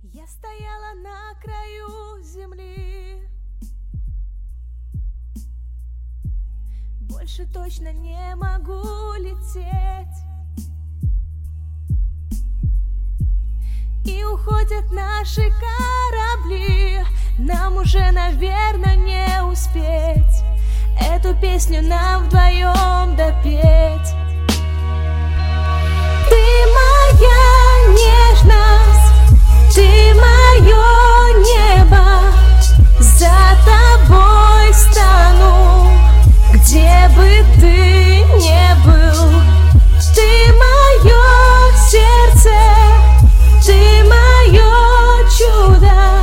Я стояла на краю земли, больше точно не могу лететь. И уходят наши корабли, нам уже, наверное, не успеть эту песню нам вдвоем допеть. Ты моя нежность, ты мое небо, за тобой стану, где бы ты ни был. Ты мое сердце, ты мое чудо,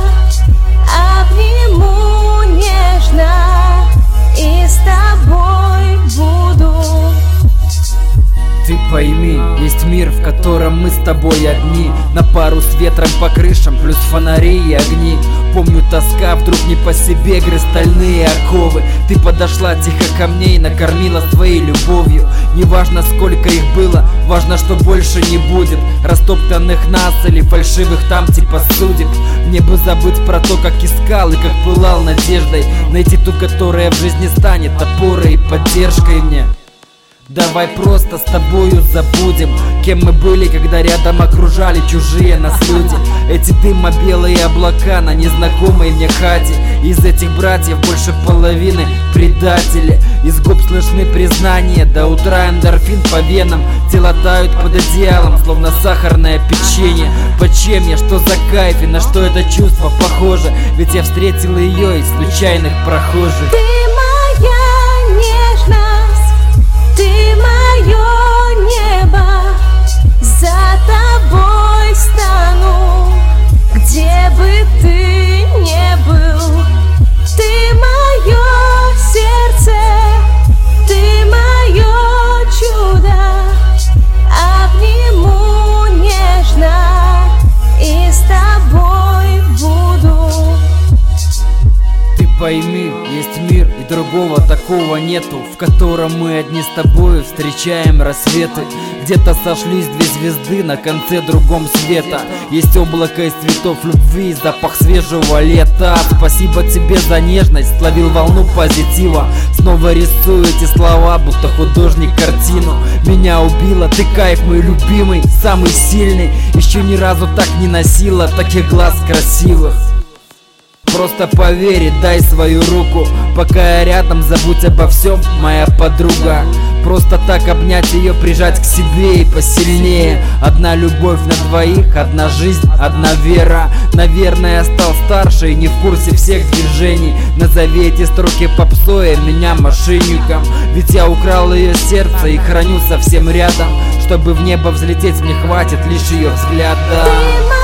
обниму нежно и с тобой буду. Ты пойми, есть мир, в котором мы с тобой одни, на пару с ветром по крышам, плюс фонари и огни. Помню, тоска вдруг не по себе, грыз стальные оковы. Ты подошла тихо ко мне и накормила своей любовью. Неважно, сколько их было, важно, что больше не будет растоптанных нас или фальшивых там типа судеб. Мне бы забыть про то, как искал и как пылал надеждой, найти ту, которая в жизни станет опорой и поддержкой мне. Давай просто с тобою забудем, кем мы были, когда рядом окружали чужие нас люди. Эти дымно-белые облака на незнакомой мне хате. Из этих братьев больше половины предатели. Из губ слышны признания, до утра эндорфин по венам. Тела тают под одеялом, словно сахарное печенье. Почем я, что за кайф и на что это чувство похоже? Ведь я встретил ее из случайных прохожих. Ты моя нежность, ты мое небо, за тобой стану, где бы ты ни был. Ты мое сердце, ты мое чудо, обниму нежно и с тобой буду. Ты пойми, есть мир, и другого такого нету, в котором мы одни с тобою встречаем рассветы. Где-то сошлись две звезды на конце другом света. Есть облако из цветов любви и запах свежего лета. Спасибо тебе за нежность, словил волну позитива. Снова рисую эти слова, будто художник картину. Меня убила, ты кайф мой любимый, самый сильный. Еще ни разу так не носила таких глаз красивых. Просто поверь и дай свою руку, пока я рядом, забудь обо всем, моя подруга. Просто так обнять ее, прижать к себе и посильнее. Одна любовь на двоих, одна жизнь, одна вера. Наверное, я стал старше и не в курсе всех движений. Назови эти строки попсой, а меня мошенником. Ведь я украл ее сердце и храню совсем рядом. Чтобы в небо взлететь, мне хватит лишь ее взгляда.